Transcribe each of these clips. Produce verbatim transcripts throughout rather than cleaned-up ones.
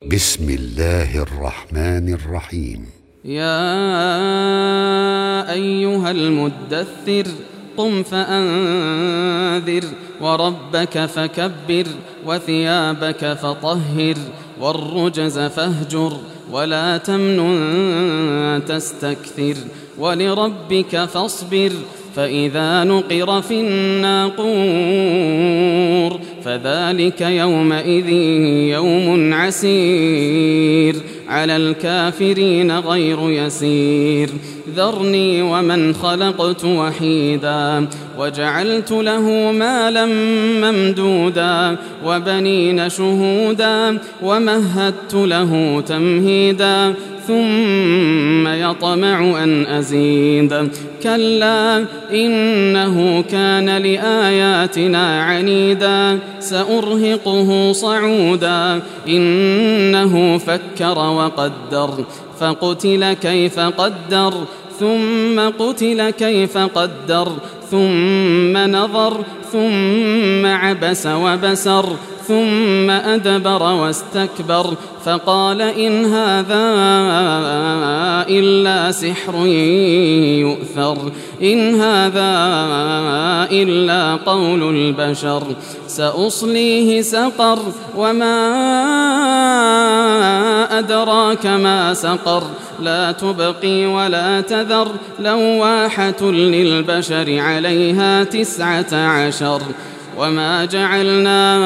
بسم الله الرحمن الرحيم. يا أيها المدثر قم فأنذر وربك فكبر وثيابك فطهر والرجز فاهجر ولا تمنن تستكثر ولربك فاصبر فإذا نقر في الناقور فذلك يومئذ يوم عسير على الكافرين غير يسير. ذرني ومن خلقت وحيدا وجعلت له مالا ممدودا وبنين شهودا ومهدت له تمهيدا ثم يطمع أن أزيد كلا إنه كان لآياتنا عنيدا سأرهقه صعودا إنه فكر وقدر فقتل كيف قدر ثم قتل كيف قدر ثم نظر ثم عبس وبسر ثم أدبر واستكبر فقال إن هذا إلا سحر يؤثر إن هذا إلا قول البشر سأصليه سقر وما أدراك ما سقر لا تبقي ولا تذر لواحة للبشر عليها تسعة عشر. وما جعلنا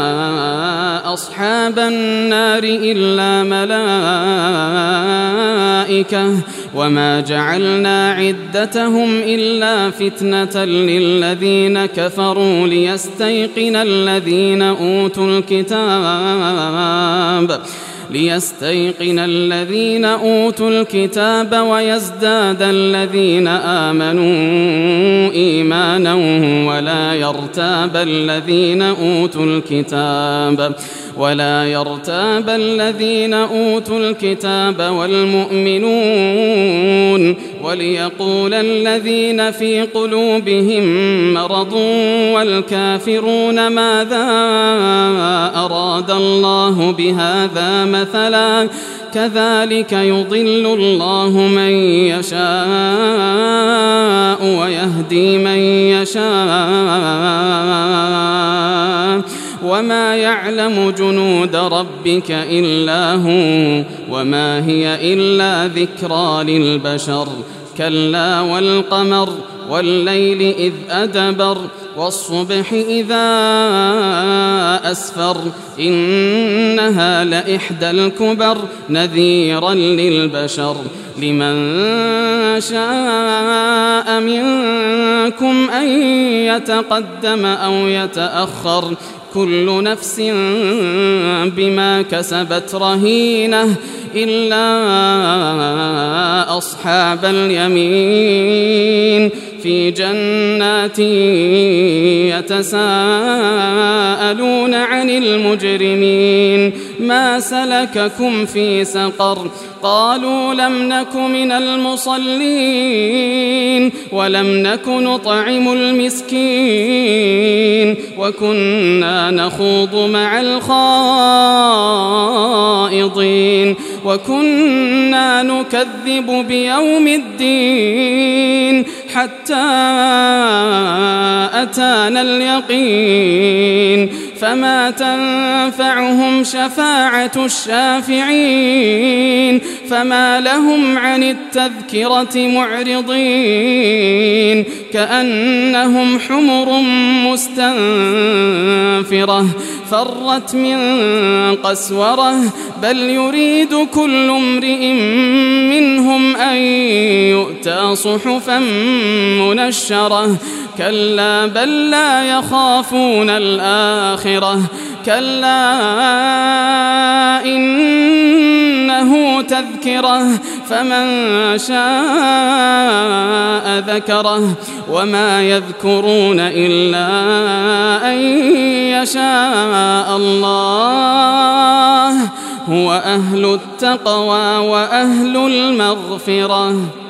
أصحاب النار إلا ملائكة وما جعلنا عدتهم إلا فتنة للذين كفروا ليستيقن الذين أوتوا الكتاب ليستيقن الذين أوتوا الكتاب ويزداد الذين آمنوا إيمانا ولا يرتاب الذين أوتوا الكتاب ولا يرتاب الذين أوتوا الكتاب والمؤمنون وليقول الذين في قلوبهم مرض والكافرون ماذا أراد الله بهذا مثلا كذلك يضل الله من يشاء ويهدي من يشاء وما يعلم جنود ربك إلا هو وما هي إلا ذكرى للبشر. كلا والقمر والليل إذ أدبر والصبح إذا أسفر إنها لإحدى الكبر نذيرا للبشر. لمن شاء منكم أن يتقدم أو يتأخر كل نفس بما كسبت رهينة إلا أصحاب اليمين في جنات يتساءلون عن المجرمين ما سلككم في سقر قالوا لم نك من المصلين ولم نك نطعم المسكين وكنا نخوض مع الخائضين وكنا نكذب بيوم الدين حتى أتانا اليقين فما تنفعهم شفاعة الشافعين فما لهم عن التذكرة معرضين كأنهم حمر مستنفرة فرت من قسورة بل يريد كل امرئ منهم أن يؤتى صحفا منشرة كلا بل لا يخافون الآخرة كلا إنه تذكرة فمن شاء ذكره وما يذكرون إلا أن يشاء الله هو أهل التقوى وأهل المغفرة.